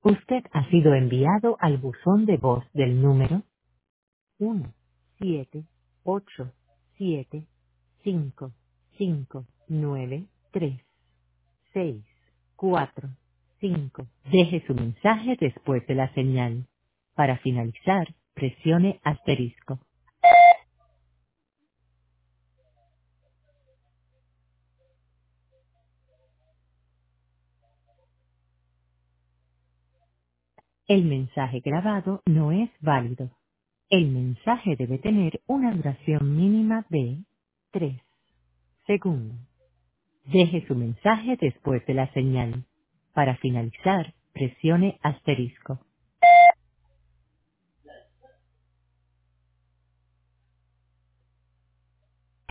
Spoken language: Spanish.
Usted ha sido enviado al buzón de voz del número 1-787-5-5-9-3-6-4-5. Deje su mensaje después de la señal. Para finalizar, presione asterisco. El mensaje grabado no es válido. El mensaje debe tener una duración mínima de 3 segundos. Deje su mensaje después de la señal. Para finalizar, presione asterisco.